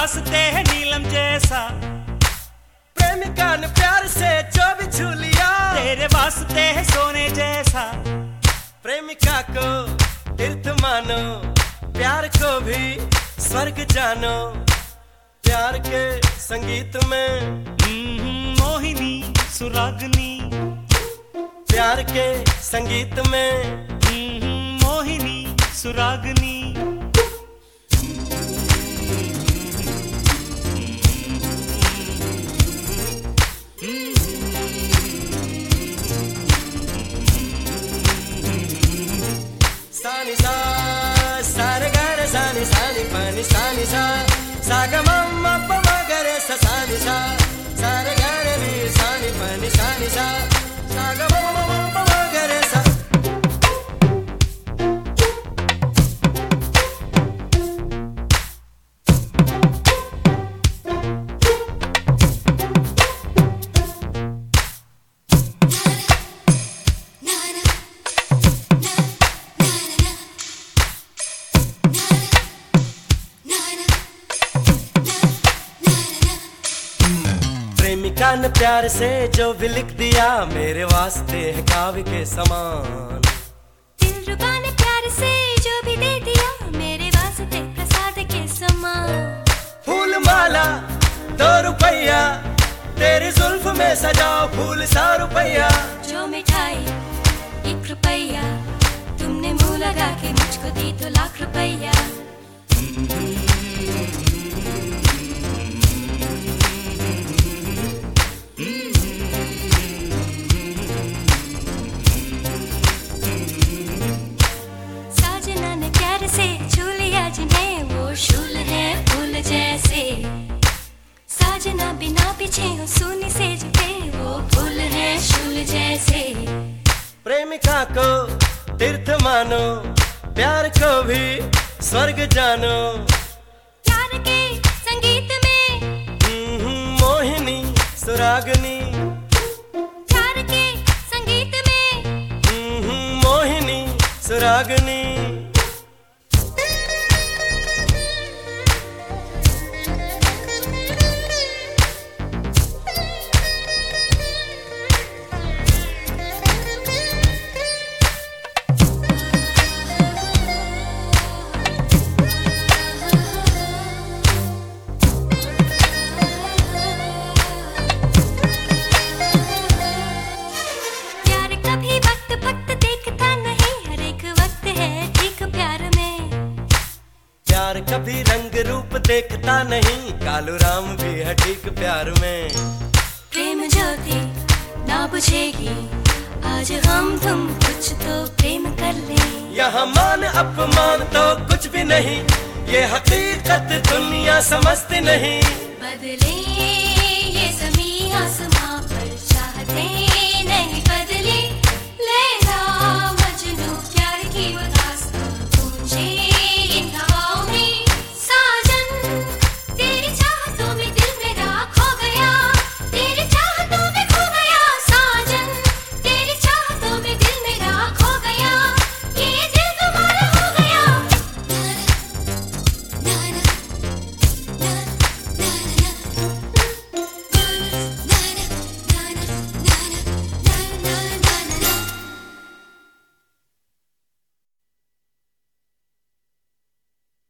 वास्ते है नीलम जैसा, प्रेमिका ने प्यार से जो भी छू लिया, तेरे वास्ते है सोने जैसा। प्रेमिका को तीर्थ मानो, प्यार को भी स्वर्ग जानो। प्यार के संगीत में मोहिनी सुरागनी, प्यार के संगीत में मोहिनी सुरागनी। सानी सा सारे गा रे सानी सानी पानी सानी सा सा ग म म प म ग रे सा सानी सा सारे गा रे नी सानी पानी सानी सा सा ग म म प म ग रे सा। प्रेमिका ने प्यार से जो भी लिख दिया, मेरे वास्ते है काव्य के समान। दिलरुबा ने प्यार से जो भी दे दिया, मेरे वास्ते प्रसाद के समान। फूल माला 2 रुपया, तेरी जुल्फ में सजाओ फूल सा रुपया। जो मिठाई 1 रुपया, तुमने मुंह लगा के मुझको दी तो लाख रुपया। साजना ने प्यार से छू लिया जिन्हें, वो शूल है फूल जैसे। साजना बिना पीछे हो सूनी से झुके, वो फूल है शूल जैसे। प्रेमिका को तीर्थ मानो, प्यार को भी स्वर्ग जानो। प्यार के संगीत में मोहिनी सुरागनी, प्यार के संगीत में मोहिनी सुरागनी। प्यार कभी वक्त वक्त देखता नहीं, हर एक वक्त है ठीक प्यार में। प्यार कभी रंग रूप देखता नहीं, कालू राम भी है ठीक प्यार में। प्रेम ज्योति ना बुझेगी, आज हम तुम कुछ तो प्रेम कर ले। यहाँ मान अपमान तो कुछ भी नहीं, ये हकीकत दुनिया समझती नहीं। बदले ये ज़मीं आसमां।